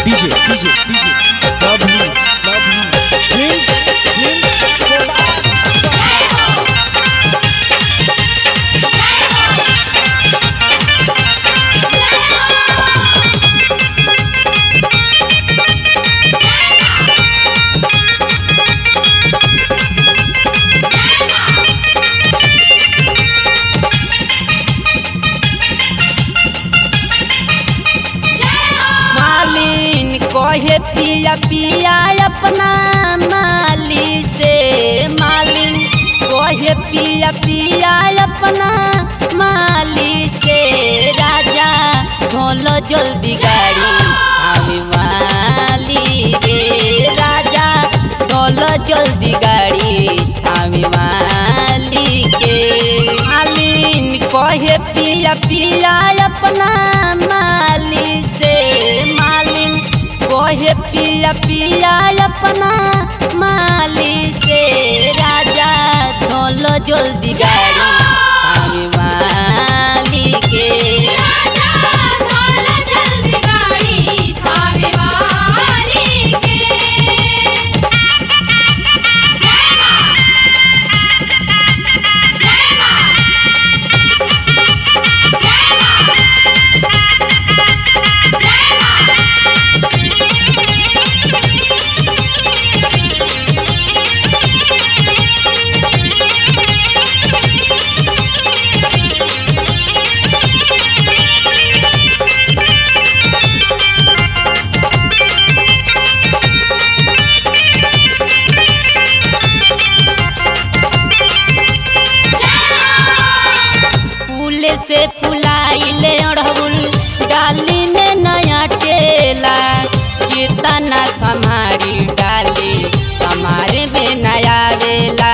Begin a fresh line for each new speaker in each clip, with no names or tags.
कहे पिया पिया अपना माली से, मालिन कहे पिया पिया अपना माली से, राजा ढोलो जल्दी गाड़ी हमें माली रे, राजा ढोलो जल्दी गाड़ी हमें माली के। मालिन कहे पिया पिया अपना माली से, मालिन कहे पिया पिया अपना माली से, राजा ढोलो जल्दी गाड़ी हमें माली के,
राजा ढोलो जल्दी गाड़ी हमें माली के। जय मां जय मां जय मां जय मां।
फूले से फुलाइले अड़हुल डाली में नया टेला, कितना समारी डाली हमारे में नया वेला।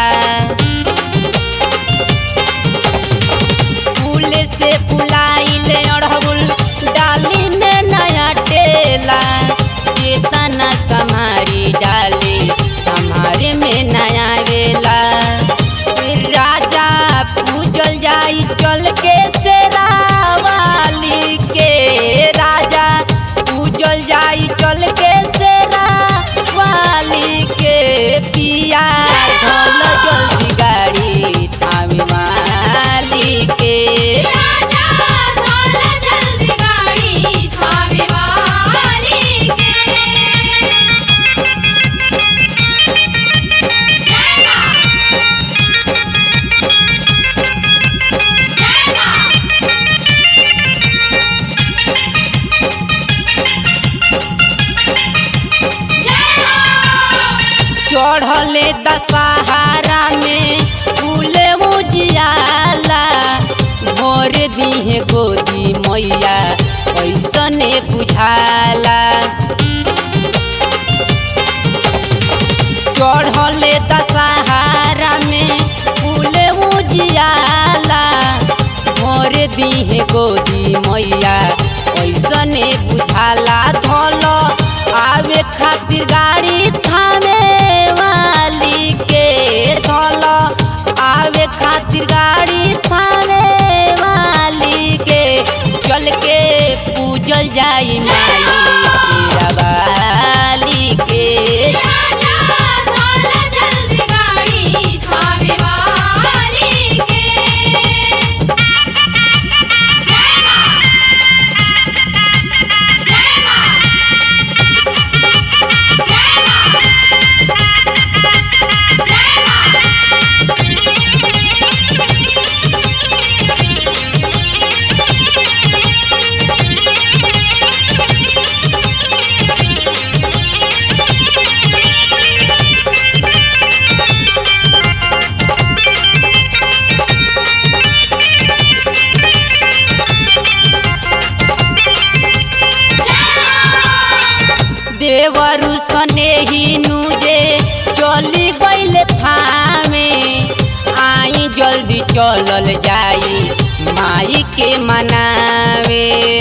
फूले से फुलाइले अड़हुल डाली में नया टेला, कितना समारी डाली हमारे में नया वेला। राजा पूजल जाई चल के शेरावाली के, राजा पूजल जाई चल के शेरावाली के, पिया ढोलो जल्दी गाड़ी थामे माली के,
राजा ढोलो जल्दी गाड़ी हमें माली के। जय मां जय मां जय मां।
चढ़ले दशहरा में फूले उजियाला, भोर दिहे गोदी मैया ऐसने बुझाला। चढ़ले दशहरा में फूले उजियाला, भोर दिहे गोदी मैया ऐसने बुझाला। धोलो आवे खातिर गाड़ी थामे वाली के, धोलो आवे खातिर गाड़ी थामे वाली के, चल के पूजल जाई माई वाली के,
राजा ढोलो जल्दी गाड़ी हमें माली के। जय मां जय मां जय मां जय मां।
देवरु सनेही नुजे चली गईले थामे, आई जल्दी चलल जाई माई के मनावे।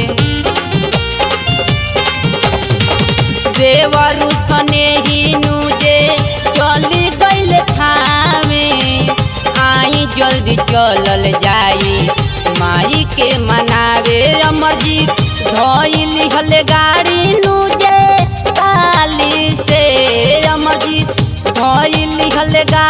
देवरु सनेही नुजे चली गईले थामे, आई जल्दी चलल जाई माई के मनावे। अमरजी धोइली हले गाड़ी नुजे दिहल